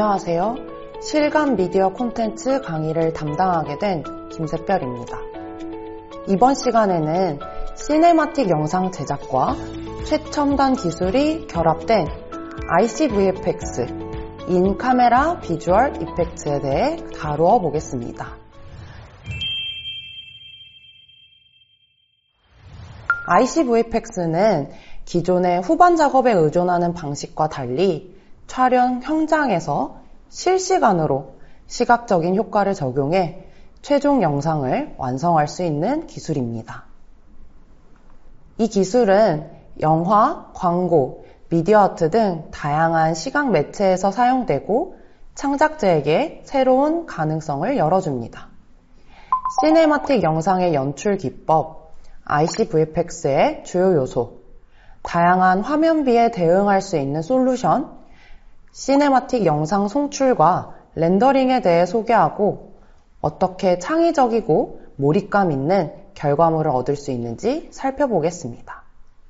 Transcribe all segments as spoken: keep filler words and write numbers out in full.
안녕하세요. 실감 미디어 콘텐츠 강의를 담당하게 된 김세별입니다. 이번 시간에는 시네마틱 영상 제작과 최첨단 기술이 결합된 아이씨브이에프엑스, 인카메라 비주얼 이펙트에 대해 다루어 보겠습니다. 아이씨브이에프엑스는 기존의 후반 작업에 의존하는 방식과 달리 촬영 현장에서 실시간으로 시각적인 효과를 적용해 최종 영상을 완성할 수 있는 기술입니다. 이 기술은 영화, 광고, 미디어 아트 등 다양한 시각 매체에서 사용되고 창작자에게 새로운 가능성을 열어줍니다. 시네마틱 영상의 연출 기법, 아이씨브이에프엑스의 주요 요소, 다양한 화면비에 대응할 수 있는 솔루션, 시네마틱 영상 송출과 렌더링에 대해 소개하고 어떻게 창의적이고 몰입감 있는 결과물을 얻을 수 있는지 살펴보겠습니다.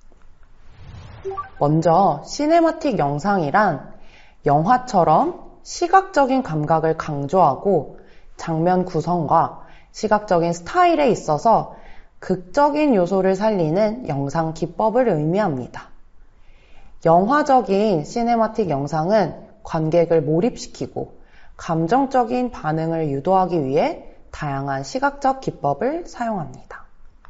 먼저 시네마틱 영상이란 영화처럼 시각적인 감각을 강조하고 장면 구성과 시각적인 스타일에 있어서 극적인 요소를 살리는 영상 기법을 의미합니다. 영화적인 시네마틱 영상은 관객을 몰입시키고 감정적인 반응을 유도하기 위해 다양한 시각적 기법을 사용합니다.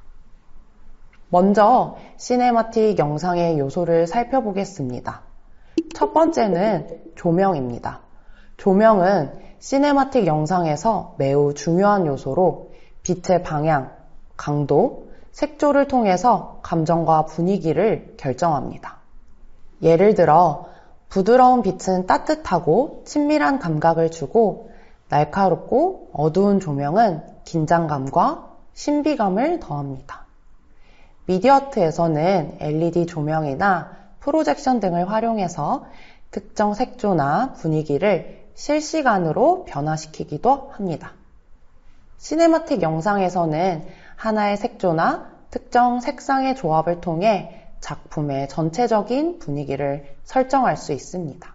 먼저 시네마틱 영상의 요소를 살펴보겠습니다. 첫 번째는 조명입니다. 조명은 시네마틱 영상에서 매우 중요한 요소로 빛의 방향, 강도, 색조를 통해서 감정과 분위기를 결정합니다. 예를 들어 부드러운 빛은 따뜻하고 친밀한 감각을 주고 날카롭고 어두운 조명은 긴장감과 신비감을 더합니다. 미디어 아트에서는 엘이디 조명이나 프로젝션 등을 활용해서 특정 색조나 분위기를 실시간으로 변화시키기도 합니다. 시네마틱 영상에서는 하나의 색조나 특정 색상의 조합을 통해 작품의 전체적인 분위기를 설정할 수 있습니다.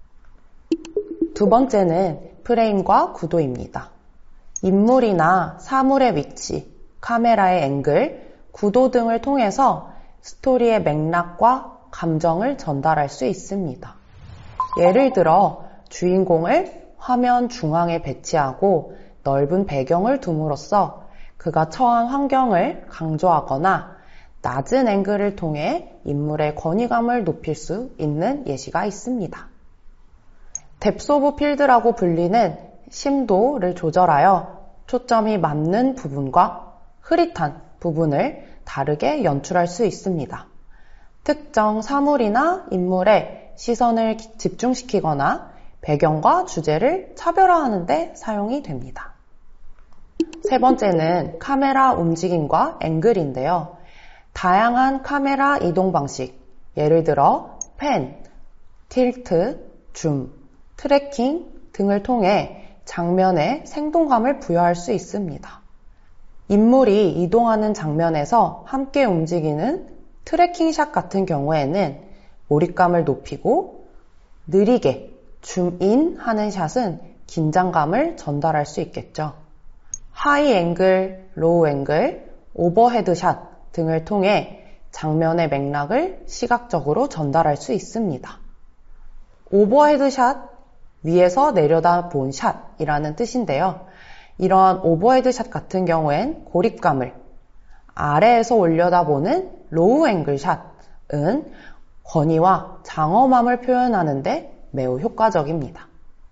두 번째는 프레임과 구도입니다. 인물이나 사물의 위치, 카메라의 앵글, 구도 등을 통해서 스토리의 맥락과 감정을 전달할 수 있습니다. 예를 들어 주인공을 화면 중앙에 배치하고 넓은 배경을 둠으로써 그가 처한 환경을 강조하거나 낮은 앵글을 통해 인물의 권위감을 높일 수 있는 예시가 있습니다. 뎁스 오브 필드라고 불리는 심도를 조절하여 초점이 맞는 부분과 흐릿한 부분을 다르게 연출할 수 있습니다. 특정 사물이나 인물에 시선을 집중시키거나 배경과 주제를 차별화하는 데 사용이 됩니다. 세 번째는 카메라 움직임과 앵글인데요. 다양한 카메라 이동 방식, 예를 들어 팬, 틸트, 줌, 트래킹 등을 통해 장면에 생동감을 부여할 수 있습니다. 인물이 이동하는 장면에서 함께 움직이는 트래킹샷 같은 경우에는 몰입감을 높이고 느리게 줌인 하는 샷은 긴장감을 전달할 수 있겠죠. 하이 앵글, 로우 앵글, 오버헤드 샷 등을 통해 장면의 맥락을 시각적으로 전달할 수 있습니다. 오버헤드 샷, 위에서 내려다 본 샷이라는 뜻인데요. 이러한 오버헤드 샷 같은 경우엔 고립감을, 아래에서 올려다보는 로우 앵글 샷은 권위와 장엄함을 표현하는 데 매우 효과적입니다.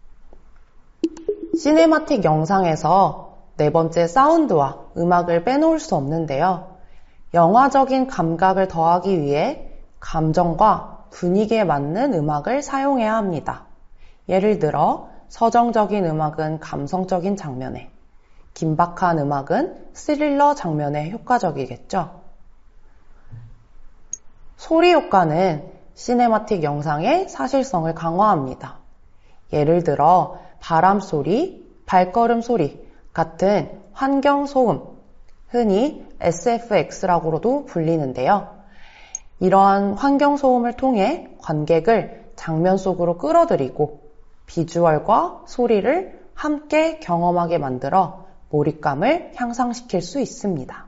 시네마틱 영상에서 네 번째 사운드와 음악을 빼놓을 수 없는데요. 영화적인 감각을 더하기 위해 감정과 분위기에 맞는 음악을 사용해야 합니다. 예를 들어 서정적인 음악은 감성적인 장면에, 긴박한 음악은 스릴러 장면에 효과적이겠죠. 소리 효과는 시네마틱 영상의 사실성을 강화합니다. 예를 들어 바람 소리, 발걸음 소리 같은 환경 소음, 흔히 에스에프엑스라고도 불리는데요. 이러한 환경 소음을 통해 관객을 장면 속으로 끌어들이고 비주얼과 소리를 함께 경험하게 만들어 몰입감을 향상시킬 수 있습니다.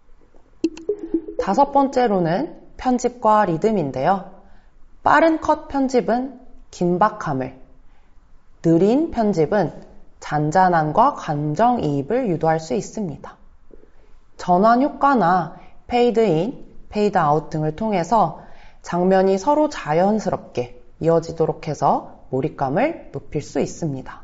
다섯 번째로는 편집과 리듬인데요. 빠른 컷 편집은 긴박함을, 느린 편집은 잔잔함과 감정이입을 유도할 수 있습니다. 전환 효과나 페이드인, 페이드아웃 등을 통해서 장면이 서로 자연스럽게 이어지도록 해서 몰입감을 높일 수 있습니다.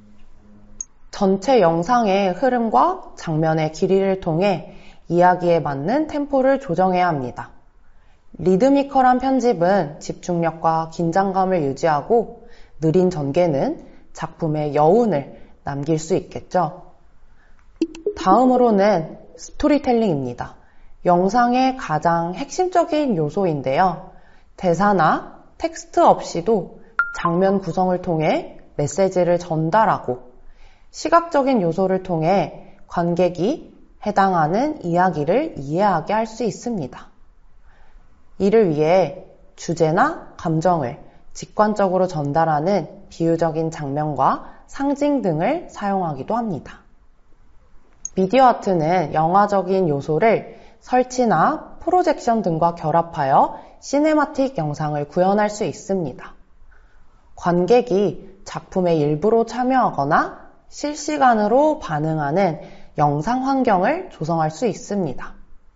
전체 영상의 흐름과 장면의 길이를 통해 이야기에 맞는 템포를 조정해야 합니다. 리드미컬한 편집은 집중력과 긴장감을 유지하고 느린 전개는 작품의 여운을 남길 수 있겠죠. 다음으로는 스토리텔링입니다. 영상의 가장 핵심적인 요소인데요. 대사나 텍스트 없이도 장면 구성을 통해 메시지를 전달하고 시각적인 요소를 통해 관객이 해당하는 이야기를 이해하게 할 수 있습니다. 이를 위해 주제나 감정을 직관적으로 전달하는 비유적인 장면과 상징 등을 사용하기도 합니다. 미디어 아트는 영화적인 요소를 설치나 프로젝션 등과 결합하여 시네마틱 영상을 구현할 수 있습니다. 관객이 작품의 일부로 참여하거나 실시간으로 반응하는 영상 환경을 조성할 수 있습니다.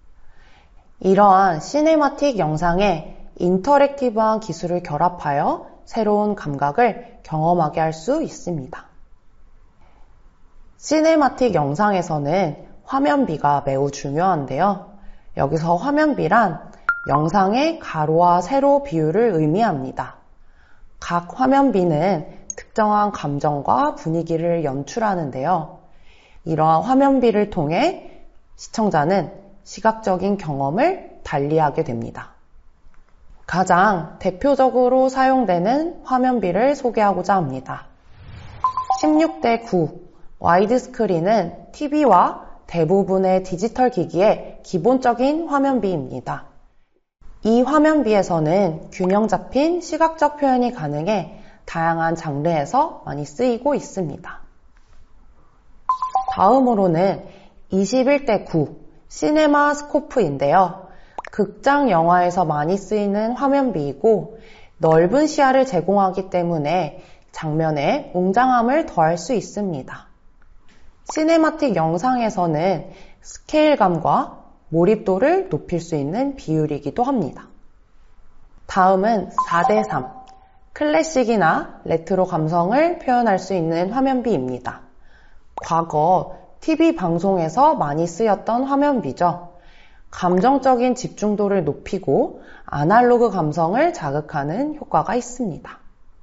이러한 시네마틱 영상에 인터랙티브한 기술을 결합하여 새로운 감각을 경험하게 할 수 있습니다. 시네마틱 영상에서는 화면비가 매우 중요한데요. 여기서 화면비란 영상의 가로와 세로 비율을 의미합니다. 각 화면비는 특정한 감정과 분위기를 연출하는데요. 이러한 화면비를 통해 시청자는 시각적인 경험을 달리하게 됩니다. 가장 대표적으로 사용되는 화면비를 소개하고자 합니다. 십육 대 구 와이드 스크린은 티비와 대부분의 디지털 기기의 기본적인 화면비입니다. 이 화면비에서는 균형 잡힌 시각적 표현이 가능해 다양한 장르에서 많이 쓰이고 있습니다. 다음으로는 이십일 대 구 시네마 스코프인데요. 극장 영화에서 많이 쓰이는 화면비이고 넓은 시야를 제공하기 때문에 장면에 웅장함을 더할 수 있습니다. 시네마틱 영상에서는 스케일감과 몰입도를 높일 수 있는 비율이기도 합니다. 다음은 사 대 삼 클래식이나 레트로 감성을 표현할 수 있는 화면비입니다. 과거 티비 방송에서 많이 쓰였던 화면비죠. 감정적인 집중도를 높이고 아날로그 감성을 자극하는 효과가 있습니다.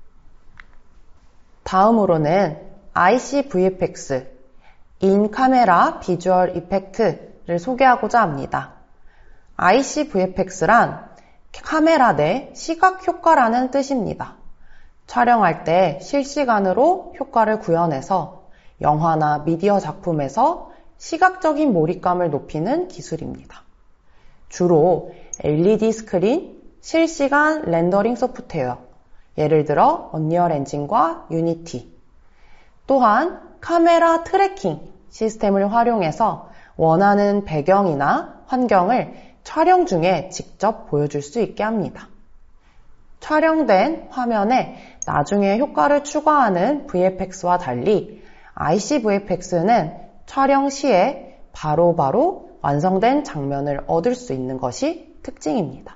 다음으로는 아이씨 브이에프엑스, 인카메라 비주얼 이펙트를 소개하고자 합니다. 아이씨 브이에프엑스란 카메라 내 시각 효과라는 뜻입니다. 촬영할 때 실시간으로 효과를 구현해서 영화나 미디어 작품에서 시각적인 몰입감을 높이는 기술입니다. 주로 엘이디 스크린, 실시간 렌더링 소프트웨어, 예를 들어 언리얼 엔진과 유니티, 또한 카메라 트래킹 시스템을 활용해서 원하는 배경이나 환경을 촬영 중에 직접 보여줄 수 있게 합니다. 촬영된 화면에 나중에 효과를 추가하는 브이에프엑스와 달리 아이씨 브이에프엑스는 촬영 시에 바로바로 완성된 장면을 얻을 수 있는 것이 특징입니다.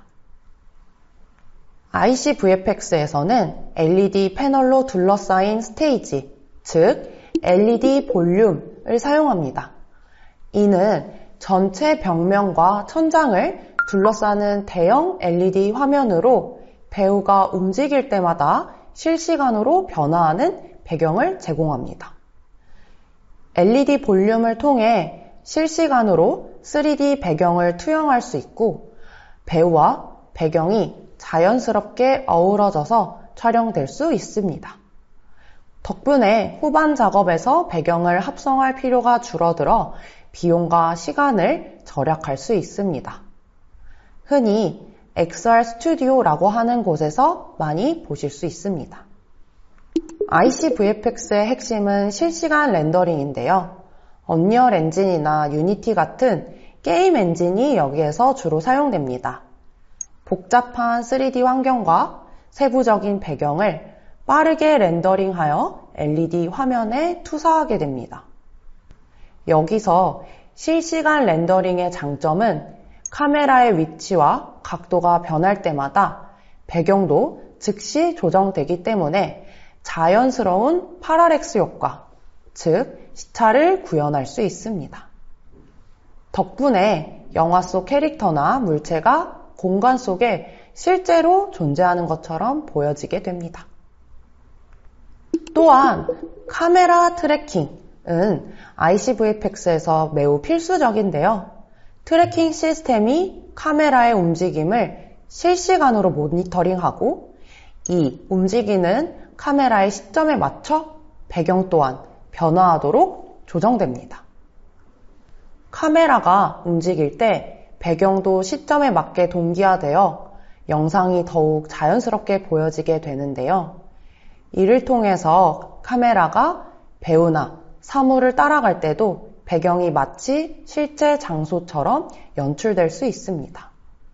아이씨 브이에프엑스에서는 엘이디 패널로 둘러싸인 스테이지, 즉 엘이디 볼륨을 사용합니다. 이는 전체 벽면과 천장을 둘러싸는 대형 엘이디 화면으로 배우가 움직일 때마다 실시간으로 변화하는 배경을 제공합니다. 엘이디 볼륨을 통해 실시간으로 쓰리디 배경을 투영할 수 있고 배우와 배경이 자연스럽게 어우러져서 촬영될 수 있습니다. 덕분에 후반 작업에서 배경을 합성할 필요가 줄어들어 비용과 시간을 절약할 수 있습니다. 흔히 엑스알 스튜디오라고 하는 곳에서 많이 보실 수 있습니다. 아이씨 브이에프엑스의 핵심은 실시간 렌더링인데요. 언리얼 엔진이나 유니티 같은 게임 엔진이 여기에서 주로 사용됩니다. 복잡한 쓰리디 환경과 세부적인 배경을 빠르게 렌더링하여 엘이디 화면에 투사하게 됩니다. 여기서 실시간 렌더링의 장점은 카메라의 위치와 각도가 변할 때마다 배경도 즉시 조정되기 때문에 자연스러운 파라렉스 효과, 즉 시차를 구현할 수 있습니다. 덕분에 영화 속 캐릭터나 물체가 공간 속에 실제로 존재하는 것처럼 보여지게 됩니다. 또한 카메라 트래킹은 아이씨 브이에프엑스에서 매우 필수적인데요. 트래킹 시스템이 카메라의 움직임을 실시간으로 모니터링하고 이 움직이는 카메라의 시점에 맞춰 배경 또한 변화하도록 조정됩니다. 카메라가 움직일 때 배경도 시점에 맞게 동기화되어 영상이 더욱 자연스럽게 보여지게 되는데요. 이를 통해서 카메라가 배우나 사물을 따라갈 때도 배경이 마치 실제 장소처럼 연출될 수 있습니다.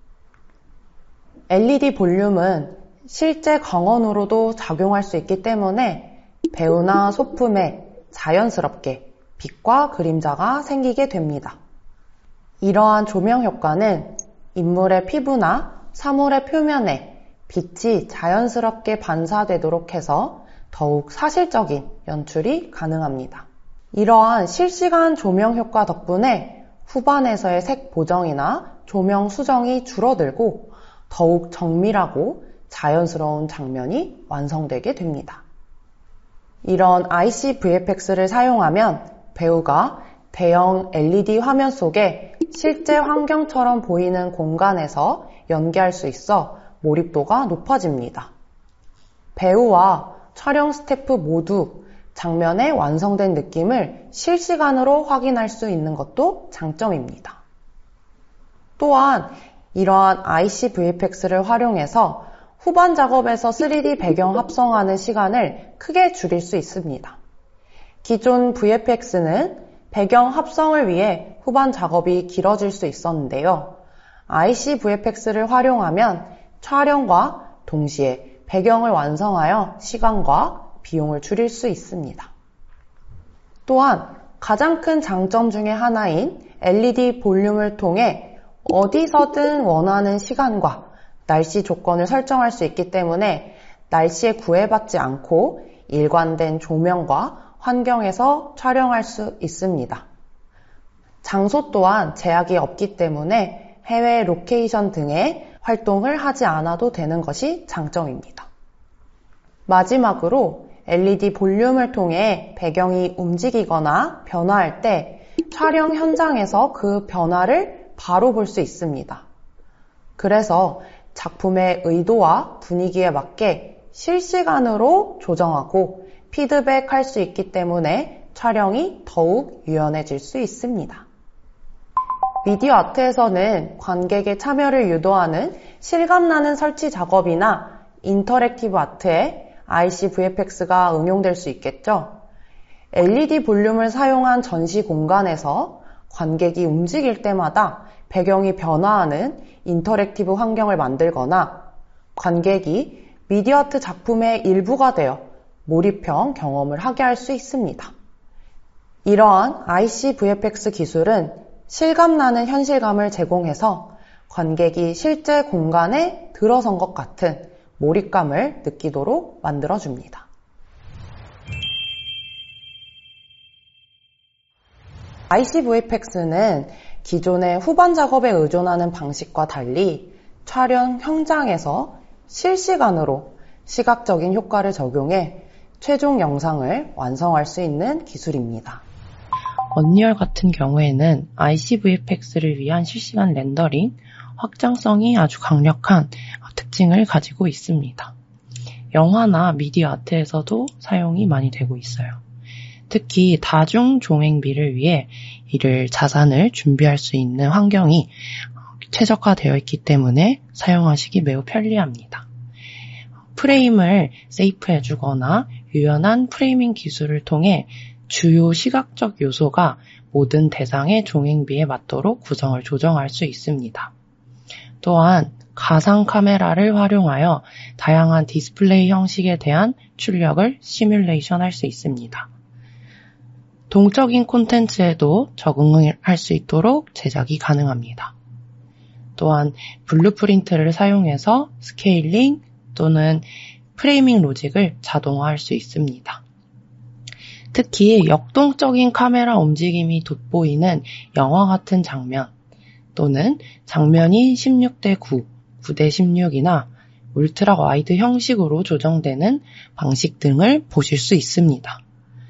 엘이디 볼륨은 실제 광원으로도 작용할 수 있기 때문에 배우나 소품에 자연스럽게 빛과 그림자가 생기게 됩니다. 이러한 조명 효과는 인물의 피부나 사물의 표면에 빛이 자연스럽게 반사되도록 해서 더욱 사실적인 연출이 가능합니다. 이러한 실시간 조명 효과 덕분에 후반에서의 색 보정이나 조명 수정이 줄어들고 더욱 정밀하고 자연스러운 장면이 완성되게 됩니다. 이런 아이씨 브이에프엑스를 사용하면 배우가 대형 엘이디 화면 속에 실제 환경처럼 보이는 공간에서 연기할 수 있어 몰입도가 높아집니다. 배우와 촬영 스태프 모두 장면의 완성된 느낌을 실시간으로 확인할 수 있는 것도 장점입니다. 또한 이러한 아이씨 브이에프엑스를 활용해서 후반 작업에서 쓰리디 배경 합성하는 시간을 크게 줄일 수 있습니다. 기존 브이에프엑스는 배경 합성을 위해 후반 작업이 길어질 수 있었는데요. 아이씨 브이에프엑스를 활용하면 촬영과 동시에 배경을 완성하여 시간과 비용을 줄일 수 있습니다. 또한 가장 큰 장점 중에 하나인 엘이디 볼륨을 통해 어디서든 원하는 시간과 날씨 조건을 설정할 수 있기 때문에 날씨에 구애받지 않고 일관된 조명과 환경에서 촬영할 수 있습니다. 장소 또한 제약이 없기 때문에 해외 로케이션 등의 활동을 하지 않아도 되는 것이 장점입니다. 마지막으로 엘이디 볼륨을 통해 배경이 움직이거나 변화할 때 촬영 현장에서 그 변화를 바로 볼 수 있습니다. 그래서 작품의 의도와 분위기에 맞게 실시간으로 조정하고 피드백할 수 있기 때문에 촬영이 더욱 유연해질 수 있습니다. 미디어 아트에서는 관객의 참여를 유도하는 실감나는 설치 작업이나 인터랙티브 아트에 아이씨 브이에프엑스가 응용될 수 있겠죠. 엘이디 볼륨을 사용한 전시 공간에서 관객이 움직일 때마다 배경이 변화하는 인터랙티브 환경을 만들거나 관객이 미디어 아트 작품의 일부가 되어 몰입형 경험을 하게 할 수 있습니다. 이러한 아이씨 브이에프엑스 기술은 실감나는 현실감을 제공해서 관객이 실제 공간에 들어선 것 같은 몰입감을 느끼도록 만들어줍니다. 아이씨 브이에프엑스는 기존의 후반 작업에 의존하는 방식과 달리 촬영 현장에서 실시간으로 시각적인 효과를 적용해 최종 영상을 완성할 수 있는 기술입니다. 언리얼 같은 경우에는 아이씨 브이에프엑스를 위한 실시간 렌더링, 확장성이 아주 강력한 특징을 가지고 있습니다. 영화나 미디어 아트에서도 사용이 많이 되고 있어요. 특히 다중 종횡비를 위해 이를 자산을 준비할 수 있는 환경이 최적화되어 있기 때문에 사용하시기 매우 편리합니다. 프레임을 세이프해주거나 유연한 프레이밍 기술을 통해 주요 시각적 요소가 모든 대상의 종횡비에 맞도록 구성을 조정할 수 있습니다. 또한 가상 카메라를 활용하여 다양한 디스플레이 형식에 대한 출력을 시뮬레이션 할 수 있습니다. 동적인 콘텐츠에도 적응을 할 수 있도록 제작이 가능합니다. 또한 블루프린트를 사용해서 스케일링 또는 프레이밍 로직을 자동화할 수 있습니다. 특히 역동적인 카메라 움직임이 돋보이는 영화 같은 장면 또는 장면이 십육 대 구, 구 대 십육이나 울트라 와이드 형식으로 조정되는 방식 등을 보실 수 있습니다.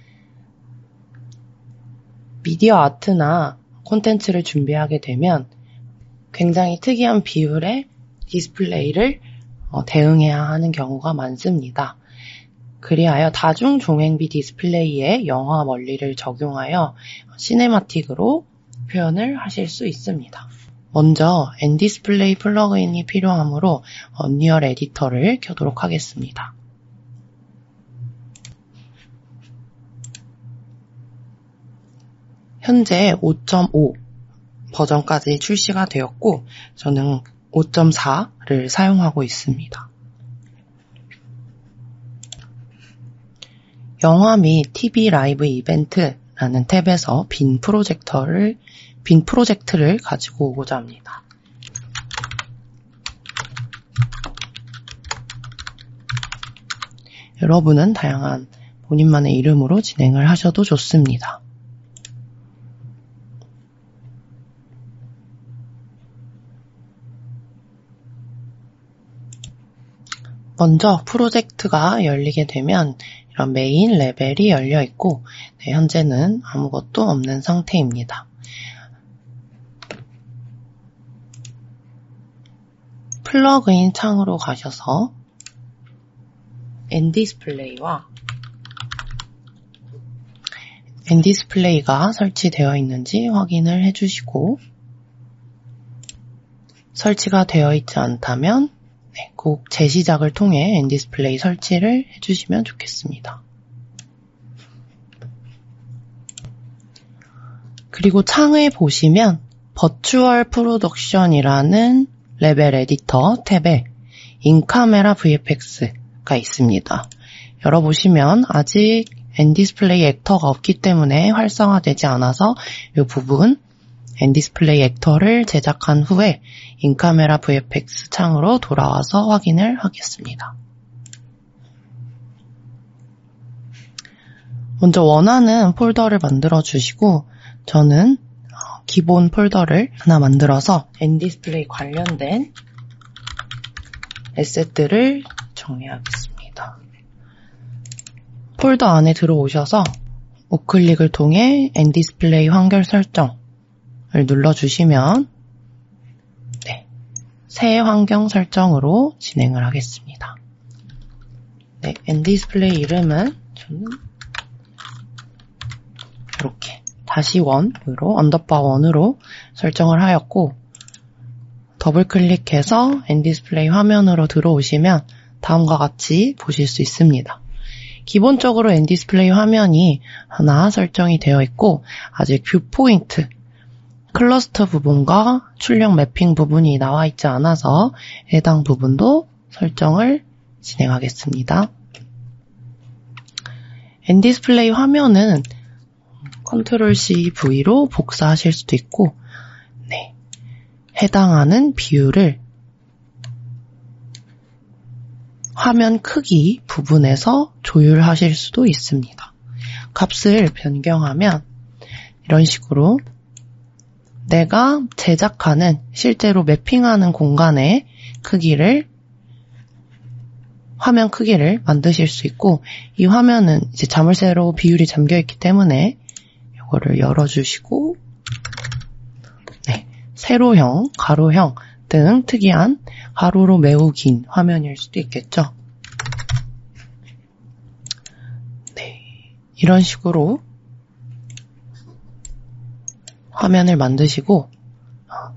미디어 아트나 콘텐츠를 준비하게 되면 굉장히 특이한 비율의 디스플레이를 대응해야 하는 경우가 많습니다. 그리하여 다중 종횡비 디스플레이에 영화 원리를 적용하여 시네마틱으로 표현을 하실 수 있습니다. 먼저 엔디스플레이 플러그인이 필요하므로 언리얼 에디터를 켜도록 하겠습니다. 현재 오 점 오 버전까지 출시가 되었고 저는 오 점 사를 사용하고 있습니다. 영화 및 티비 라이브 이벤트라는 탭에서 빈 프로젝터를 빈 프로젝트를 가지고 오고자 합니다. 여러분은 다양한 본인만의 이름으로 진행을 하셔도 좋습니다. 먼저 프로젝트가 열리게 되면 이런 메인 레벨이 열려 있고 네, 현재는 아무것도 없는 상태입니다. 플러그인 창으로 가셔서 엔디스플레이와 엔디스플레이가 설치되어 있는지 확인을 해주시고 설치가 되어 있지 않다면 네, 꼭 재시작을 통해 엔디스플레이 설치를 해주시면 좋겠습니다. 그리고 창에 보시면 버추얼 프로덕션이라는 레벨 에디터 탭에 인카메라 브이에프엑스가 있습니다. 열어보시면 아직 엔디스플레이 액터가 없기 때문에 활성화되지 않아서 이 부분 엔디스플레이 액터를 제작한 후에 인카메라 브이에프엑스 창으로 돌아와서 확인을 하겠습니다. 먼저 원하는 폴더를 만들어 주시고 저는 기본 폴더를 하나 만들어서 엔디스플레이 관련된 에셋들을 정리하겠습니다. 폴더 안에 들어오셔서 우클릭을 통해 엔디스플레이 환경 설정을 눌러주시면 네, 새 환경 설정으로 진행을 하겠습니다. 네, 엔디스플레이 이름은 저는 이렇게 다시 원으로 언더바 원으로 설정을 하였고 더블 클릭해서 엔디스플레이 화면으로 들어오시면 다음과 같이 보실 수 있습니다. 기본적으로 엔디스플레이 화면이 하나 설정이 되어 있고 아직 뷰포인트, 클러스터 부분과 출력 매핑 부분이 나와 있지 않아서 해당 부분도 설정을 진행하겠습니다. 엔디스플레이 화면은 컨트롤 씨 브이로 복사하실 수도 있고 네, 해당하는 비율을 화면 크기 부분에서 조율하실 수도 있습니다. 값을 변경하면 이런 식으로 내가 제작하는 실제로 매핑하는 공간의 크기를 화면 크기를 만드실 수 있고 이 화면은 이제 자물쇠로 비율이 잠겨 있기 때문에 이거를 열어주시고 네, 세로형, 가로형 등 특이한 가로로 매우 긴 화면일 수도 있겠죠. 네, 이런 식으로 화면을 만드시고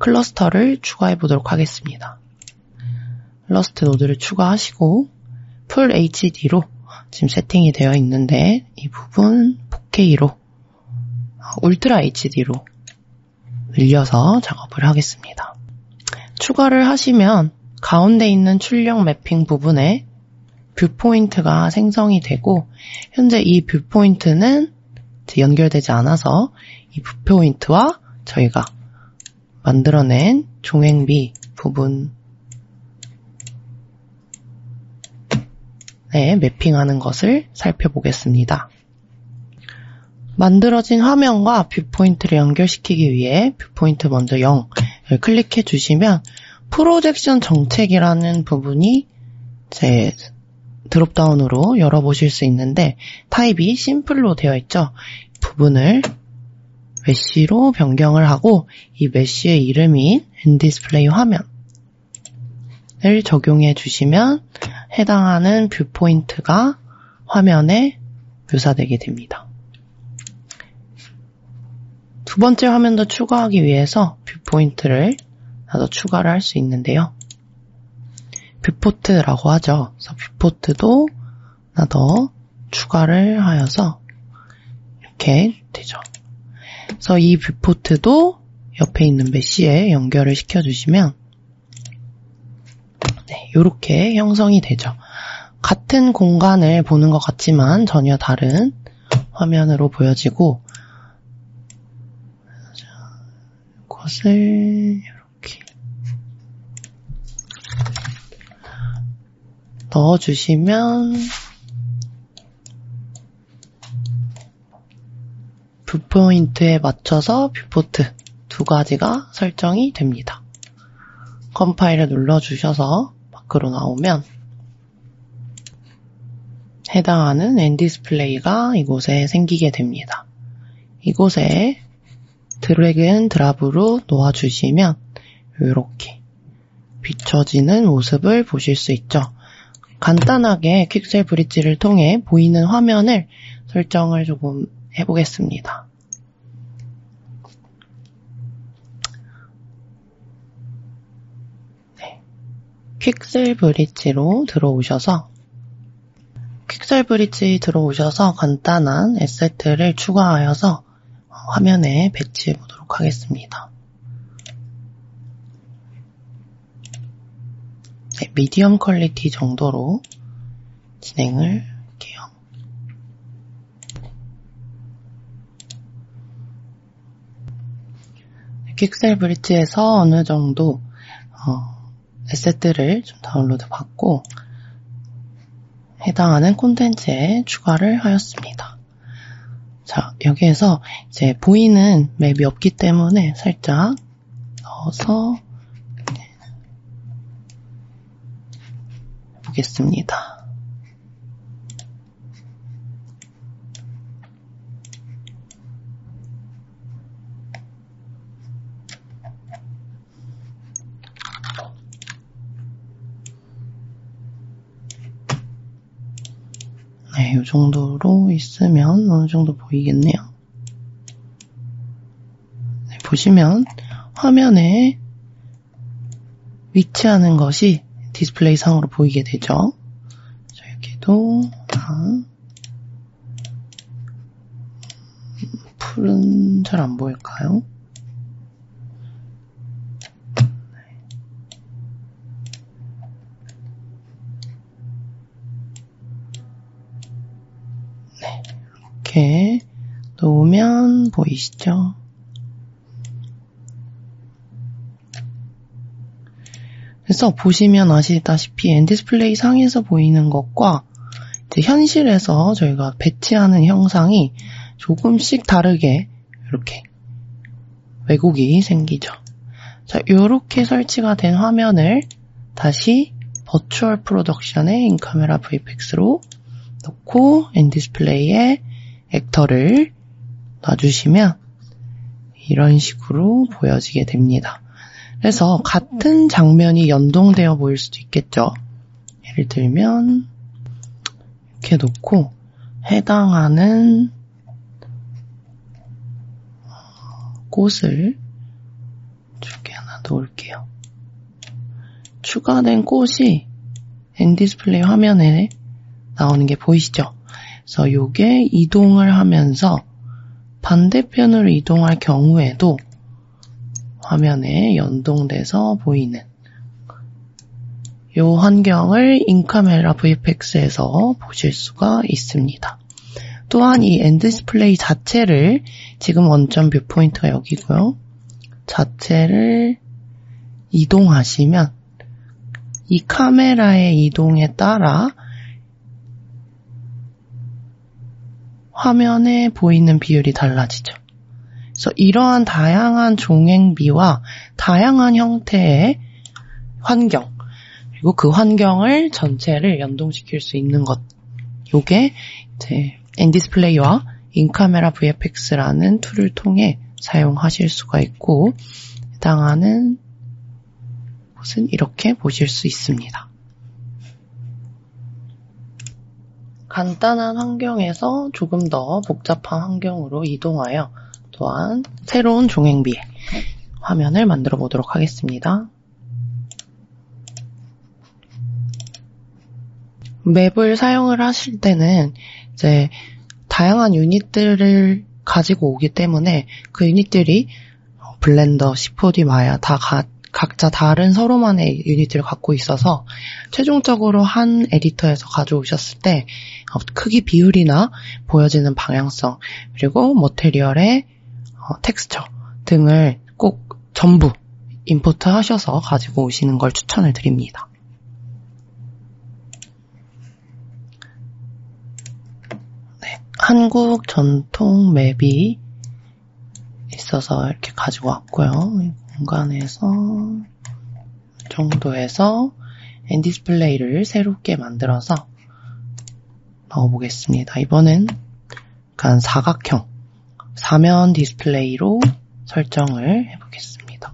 클러스터를 추가해 보도록 하겠습니다. 클러스터 노드를 추가하시고 풀 에이치디로 지금 세팅이 되어 있는데 이 부분 포케이로 울트라 에이치디로 늘려서 작업을 하겠습니다. 추가를 하시면 가운데 있는 출력 매핑 부분에 뷰포인트가 생성이 되고 현재 이 뷰포인트는 연결되지 않아서 이 뷰포인트와 저희가 만들어낸 종횡비 부분에 매핑하는 것을 살펴보겠습니다. 만들어진 화면과 뷰포인트를 연결시키기 위해 뷰포인트 먼저 영을 클릭해 주시면 프로젝션 정책이라는 부분이 제 드롭다운으로 열어보실 수 있는데 타입이 심플로 되어 있죠. 부분을 메쉬로 변경을 하고 이 메쉬의 이름인 엔디스플레이 화면을 적용해 주시면 해당하는 뷰포인트가 화면에 묘사되게 됩니다. 두 번째 화면도 추가하기 위해서 뷰포인트를 하나 더 추가를 할 수 있는데요. 뷰포트라고 하죠. 그래서 뷰포트도 하나 더 추가를 하여서 이렇게 되죠. 그래서 이 뷰포트도 옆에 있는 메쉬에 연결을 시켜주시면 네, 이렇게 형성이 되죠. 같은 공간을 보는 것 같지만 전혀 다른 화면으로 보여지고 이것을 이렇게 넣어주시면 뷰포인트에 맞춰서 뷰포트 두 가지가 설정이 됩니다. 컴파일을 눌러주셔서 밖으로 나오면 해당하는 엔디스플레이가 이곳에 생기게 됩니다. 이곳에 드래그 앤 드랍으로 놓아주시면 이렇게 비춰지는 모습을 보실 수 있죠. 간단하게 퀵셀 브릿지를 통해 보이는 화면을 설정을 조금 해보겠습니다. 네. 퀵셀 브릿지로 들어오셔서 퀵셀 브릿지 들어오셔서 간단한 에셋을 추가하여서 화면에 배치해 보도록 하겠습니다. 네, 미디엄 퀄리티 정도로 진행을 할게요. 퀵셀 브릿지에서 어느 정도 어, 에셋들을 좀 다운로드 받고 해당하는 콘텐츠에 추가를 하였습니다. 자, 여기에서 이제 보이는 맵이 없기 때문에 살짝 넣어서 보겠습니다. 네, 이 정도로 있으면 어느 정도 보이겠네요. 네, 보시면 화면에 위치하는 것이 디스플레이 상으로 보이게 되죠. 자, 여기도 아, 풀은 잘 안 보일까요? 네, 이렇게 놓으면 보이시죠? 그래서 보시면 아시다시피 엔디스플레이 상에서 보이는 것과 이제 현실에서 저희가 배치하는 형상이 조금씩 다르게 이렇게 왜곡이 생기죠. 자, 이렇게 설치가 된 화면을 다시 버추얼 프로덕션의 인카메라 브이에프엑스로 넣고 엔디스플레이에 액터를 놔주시면 이런 식으로 보여지게 됩니다. 그래서 같은 장면이 연동되어 보일 수도 있겠죠. 예를 들면 이렇게 놓고 해당하는 꽃을 이쪽에 하나 놓을게요. 추가된 꽃이 엔디스플레이 화면에 나오는 게 보이시죠? 그래서 요게 이동을 하면서 반대편으로 이동할 경우에도 화면에 연동돼서 보이는 요 환경을 인카메라 브이에프엑스에서 보실 수가 있습니다. 또한 이 엔디스플레이 자체를 지금 원점 뷰포인트가 여기고요. 자체를 이동하시면 이 카메라의 이동에 따라 화면에 보이는 비율이 달라지죠. 그래서 이러한 다양한 종횡비와 다양한 형태의 환경, 그리고 그 환경을 전체를 연동시킬 수 있는 것, 요게 이제 엔디스플레이와 인카메라 브이에프엑스라는 툴을 통해 사용하실 수가 있고, 해당하는 것은 이렇게 보실 수 있습니다. 간단한 환경에서 조금 더 복잡한 환경으로 이동하여 또한 새로운 종횡비의 화면을 만들어 보도록 하겠습니다. 맵을 사용을 하실 때는 이제 다양한 유닛들을 가지고 오기 때문에 그 유닛들이 블렌더, 씨포디, 마야 다 가, 각자 다른 서로만의 유닛들을 갖고 있어서 최종적으로 한 에디터에서 가져오셨을 때 크기 비율이나 보여지는 방향성, 그리고 머테리얼의 텍스처 등을 꼭 전부 임포트 하셔서 가지고 오시는 걸 추천을 드립니다. 네, 한국 전통 맵이 있어서 이렇게 가지고 왔고요. 공간에서 이 정도에서 엔디스플레이를 새롭게 만들어서 넣어보겠습니다. 이번엔 약간 사각형 사면 디스플레이로 설정을 해보겠습니다.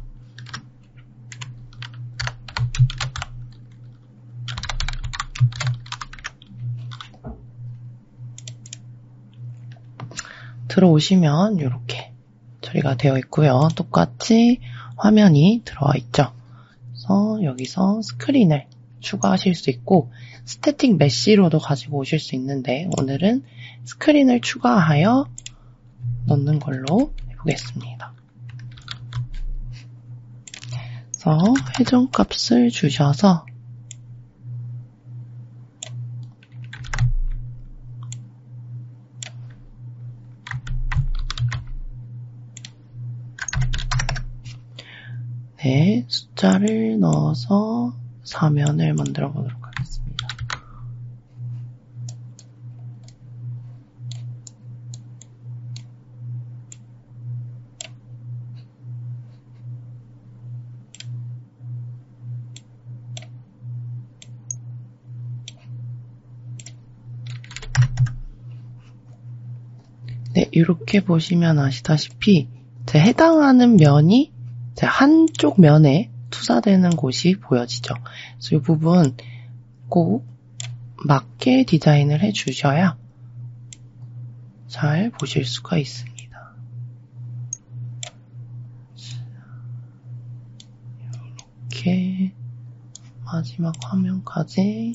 들어오시면 이렇게 처리가 되어 있고요. 똑같이 화면이 들어와 있죠. 그래서 여기서 스크린을 추가하실 수 있고 스태틱 메쉬로도 가지고 오실 수 있는데 오늘은 스크린을 추가하여 넣는 걸로 해보겠습니다. 그래서 회전값을 주셔서 네, 숫자를 넣어서 사면을 만들어 보도록 하겠습니다. 네, 이렇게 보시면 아시다시피 제 해당하는 면이 제 한쪽 면에 투사되는 곳이 보여지죠. 그래서 이 부분 꼭 맞게 디자인을 해주셔야 잘 보실 수가 있습니다. 이렇게 마지막 화면까지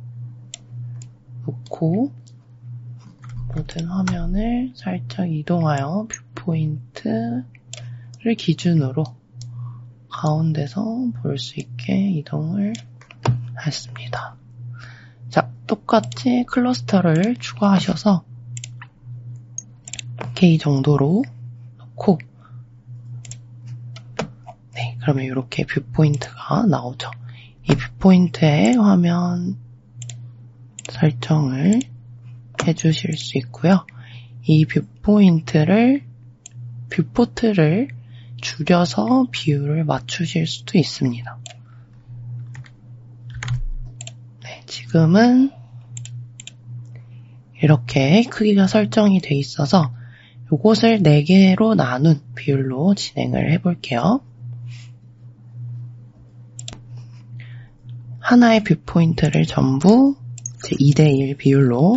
놓고 모든 화면을 살짝 이동하여 뷰포인트를 기준으로 가운데서 볼 수 있게 이동을 했습니다. 자, 똑같이 클러스터를 추가하셔서 이렇게 이 정도로 놓고 네, 그러면 이렇게 뷰포인트가 나오죠. 이 뷰포인트의 화면 설정을 해주실 수 있고요. 이 뷰포인트를 뷰포트를 줄여서 비율을 맞추실 수도 있습니다. 네, 지금은 이렇게 크기가 설정이 돼 있어서 이것을 네 개로 나눈 비율로 진행을 해볼게요. 하나의 뷰포인트를 전부 이 대 일 비율로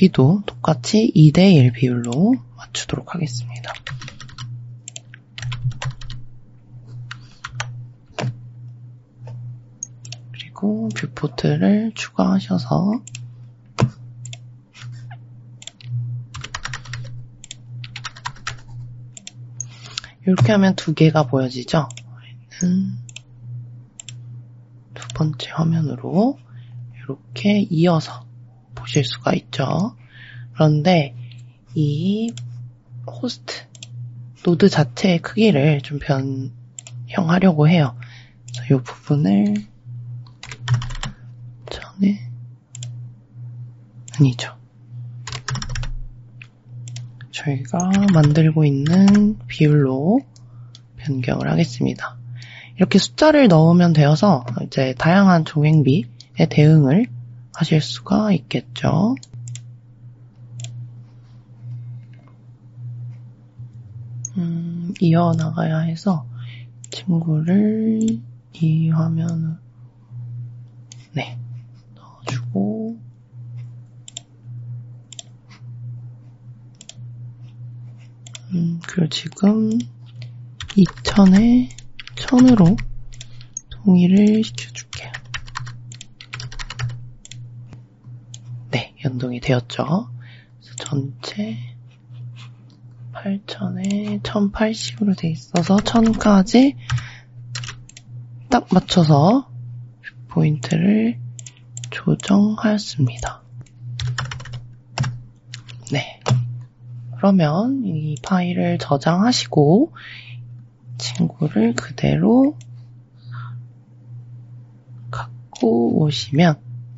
여기도 똑같이 이 대 일 비율로 맞추도록 하겠습니다. 그리고 뷰포트를 추가하셔서 이렇게 하면 두 개가 보여지죠? 두 번째 화면으로 이렇게 이어서 보실 수가 있죠. 그런데 이 호스트 노드 자체의 크기를 좀 변형하려고 해요. 그래서 이 부분을 전에 아니죠. 저희가 만들고 있는 비율로 변경을 하겠습니다. 이렇게 숫자를 넣으면 되어서 이제 다양한 종횡비에 대응을 하실 수가 있겠죠. 음, 이어나가야 해서 친구를 이 화면으로 네, 넣어주고 음, 그리고 지금 이천에 천으로 동의를 시켜줄게요. 네, 연동이 되었죠. 그래서 전체 팔천에 천팔십으로 돼 있어서 천까지 딱 맞춰서 포인트를 조정하였습니다. 네. 그러면 이 파일을 저장하시고 친구를 그대로 갖고 오시면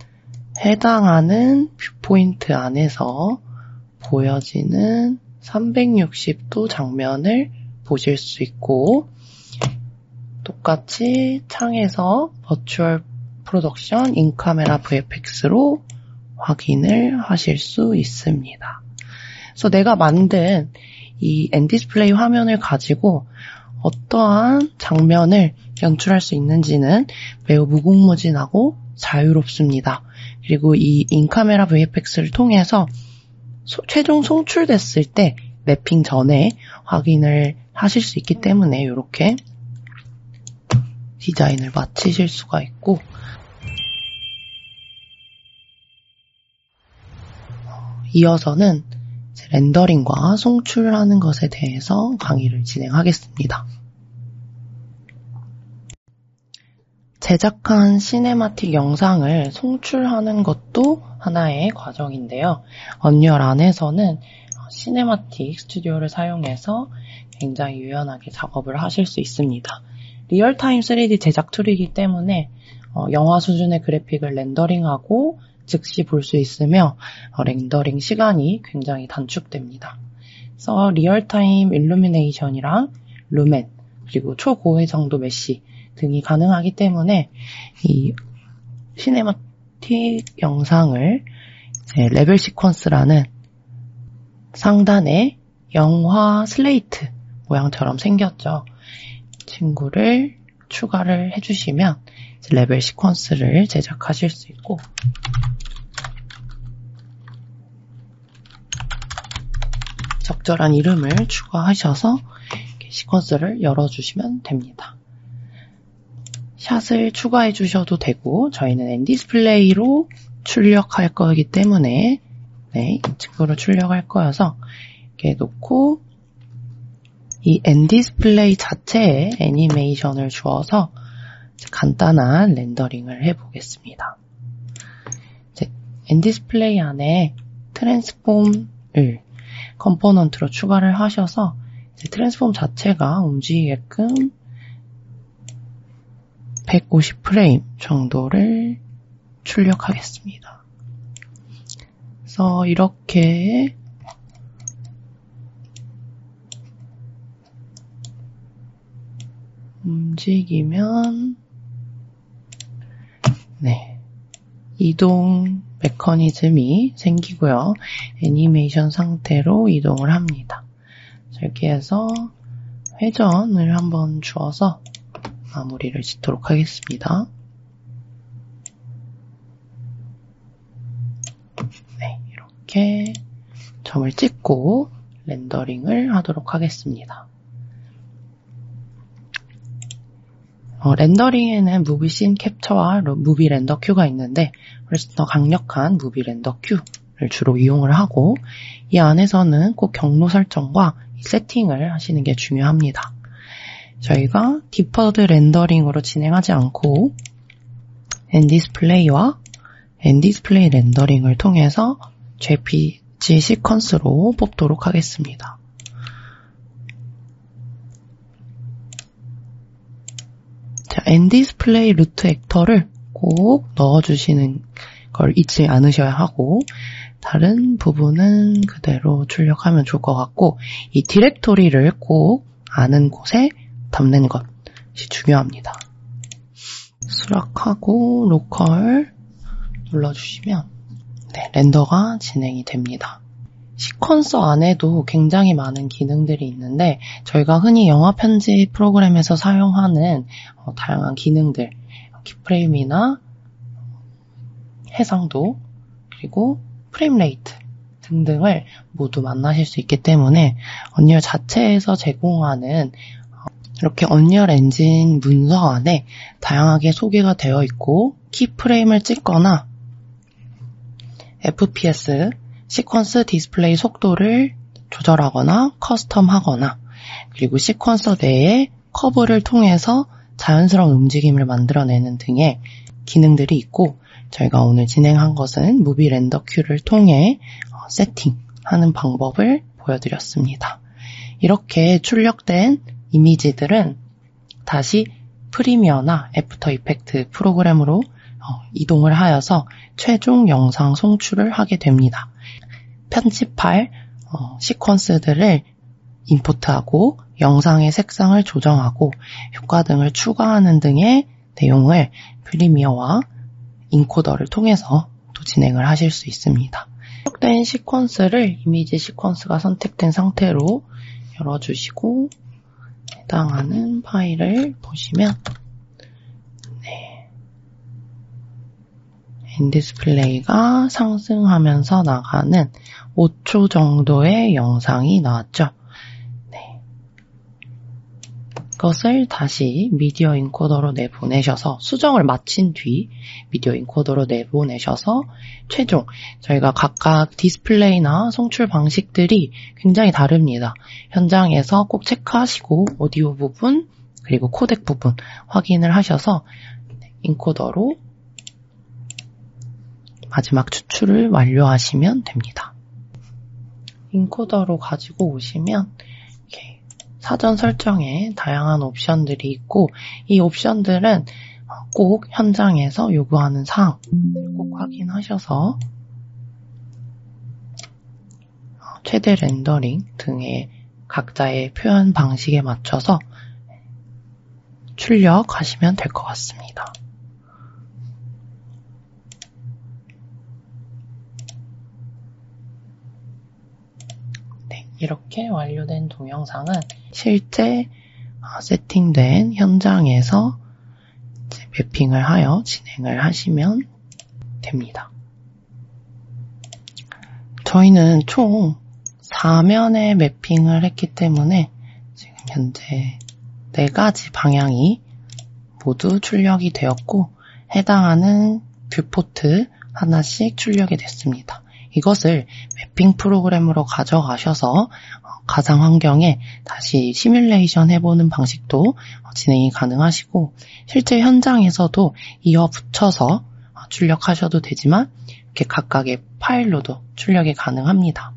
해당하는 뷰포인트 안에서 보여지는 삼백육십 도 장면을 보실 수 있고 똑같이 창에서 버추얼 프로덕션 인카메라 브이에프엑스로 확인을 하실 수 있습니다. 그래서 내가 만든 이 엔디스플레이 화면을 가지고 어떠한 장면을 연출할 수 있는지는 매우 무궁무진하고 자유롭습니다. 그리고 이 인카메라 브이에프엑스를 통해서 소, 최종 송출됐을 때 랩핑 전에 확인을 하실 수 있기 때문에 이렇게 디자인을 마치실 수가 있고 이어서는 렌더링과 송출하는 것에 대해서 강의를 진행하겠습니다. 제작한 시네마틱 영상을 송출하는 것도 하나의 과정인데요. 언리얼 안에서는 시네마틱 스튜디오를 사용해서 굉장히 유연하게 작업을 하실 수 있습니다. 리얼타임 쓰리디 제작 툴이기 때문에 어, 영화 수준의 그래픽을 렌더링하고 즉시 볼 수 있으며 어, 렌더링 시간이 굉장히 단축됩니다. 그래서 리얼타임 일루미네이션이랑 루멘 그리고 초고해상도 메쉬 등이 가능하기 때문에 이 시네마틱 영상을 이제 레벨 시퀀스라는 상단에 영화 슬레이트 모양처럼 생겼죠. 친구를 추가를 해주시면 레벨 시퀀스를 제작하실 수 있고 적절한 이름을 추가하셔서 시퀀스를 열어주시면 됩니다. 샷을 추가해 주셔도 되고 저희는 엔디스플레이로 출력할 거기 때문에 네, 이 친구를 출력할 거여서 이렇게 놓고 이 엔디스플레이 자체에 애니메이션을 주어서 간단한 렌더링을 해보겠습니다. 이제 엔디스플레이 안에 트랜스폼을 컴포넌트로 추가를 하셔서 이제 트랜스폼 자체가 움직이게끔 백오십 프레임 정도를 출력하겠습니다. 그래서 이렇게 움직이면 네, 이동 메커니즘이 생기고요. 애니메이션 상태로 이동을 합니다. 이렇게 해서 회전을 한번 주어서 마무리를 짓도록 하겠습니다. 네, 이렇게 이렇게 점을 찍고 렌더링을 하도록 하겠습니다. 어, 렌더링에는 무비 씬 캡처와 무비 렌더 큐가 있는데 훨씬 더 강력한 무비 렌더 큐를 주로 이용을 하고, 이 안에서는 꼭 경로 설정과 세팅을 하시는 게 중요합니다. 저희가 디퍼드 렌더링으로 진행하지 않고 엔디스플레이와 엔디스플레이 렌더링을 통해서 제이피지 시퀀스로 뽑도록 하겠습니다. 자, 엔디스플레이 루트 액터를 꼭 넣어주시는 걸 잊지 않으셔야 하고, 다른 부분은 그대로 출력하면 좋을 것 같고, 이 디렉토리를 꼭 아는 곳에 담는 것이 중요합니다. 수락하고 로컬 눌러주시면 네, 렌더가 진행이 됩니다. 시퀀서 안에도 굉장히 많은 기능들이 있는데, 저희가 흔히 영화 편집 프로그램에서 사용하는 어, 다양한 기능들, 키프레임이나 해상도, 그리고 프레임 레이트 등등을 모두 만나실 수 있기 때문에 언리얼 자체에서 제공하는 어, 이렇게 언리얼 엔진 문서 안에 다양하게 소개가 되어 있고, 키프레임을 찍거나 에프피에스 시퀀스 디스플레이 속도를 조절하거나 커스텀하거나, 그리고 시퀀서 내에 커브를 통해서 자연스러운 움직임을 만들어내는 등의 기능들이 있고, 저희가 오늘 진행한 것은 무비 렌더 큐를 통해 세팅하는 방법을 보여드렸습니다. 이렇게 출력된 이미지들은 다시 프리미어나 애프터 이펙트 프로그램으로 이동을 하여서 최종 영상 송출을 하게 됩니다. 편집할 어, 시퀀스들을 임포트하고 영상의 색상을 조정하고 효과 등을 추가하는 등의 내용을 프리미어와 인코더를 통해서 또 진행을 하실 수 있습니다. 출력된 시퀀스를 이미지 시퀀스가 선택된 상태로 열어주시고 해당하는 파일을 보시면 네. 엔디스플레이가 상승하면서 나가는 오 초 정도의 영상이 나왔죠. 네. 이것을 다시 미디어 인코더로 내보내셔서 수정을 마친 뒤 미디어 인코더로 내보내셔서 최종 저희가 각각 디스플레이나 송출 방식들이 굉장히 다릅니다. 현장에서 꼭 체크하시고 오디오 부분 그리고 코덱 부분 확인을 하셔서 인코더로 마지막 추출을 완료하시면 됩니다. 인코더로 가지고 오시면 이렇게 사전 설정에 다양한 옵션들이 있고, 이 옵션들은 꼭 현장에서 요구하는 사항을 꼭 확인하셔서 최대 렌더링 등의 각자의 표현 방식에 맞춰서 출력하시면 될 것 같습니다. 이렇게 완료된 동영상은 실제 세팅된 현장에서 이제 매핑을 하여 진행을 하시면 됩니다. 저희는 총 사 면의 매핑을 했기 때문에 지금 현재 네 가지 방향이 모두 출력이 되었고, 해당하는 뷰포트 하나씩 출력이 됐습니다. 이것을 매핑 프로그램으로 가져가셔서 가상 환경에 다시 시뮬레이션 해보는 방식도 진행이 가능하시고, 실제 현장에서도 이어 붙여서 출력하셔도 되지만 이렇게 각각의 파일로도 출력이 가능합니다.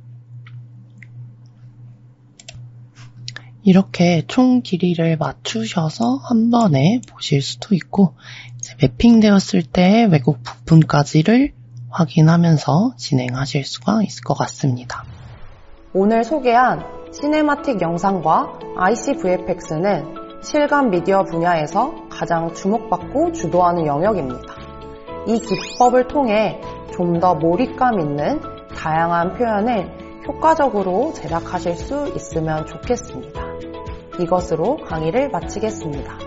이렇게 총 길이를 맞추셔서 한 번에 보실 수도 있고, 이제 매핑되었을 때의 왜곡 부분까지를 확인하면서 진행하실 수가 있을 것 같습니다. 오늘 소개한 시네마틱 영상과 아이씨 브이에프엑스는 실감 미디어 분야에서 가장 주목받고 주도하는 영역입니다. 이 기법을 통해 좀 더 몰입감 있는 다양한 표현을 효과적으로 제작하실 수 있으면 좋겠습니다. 이것으로 강의를 마치겠습니다.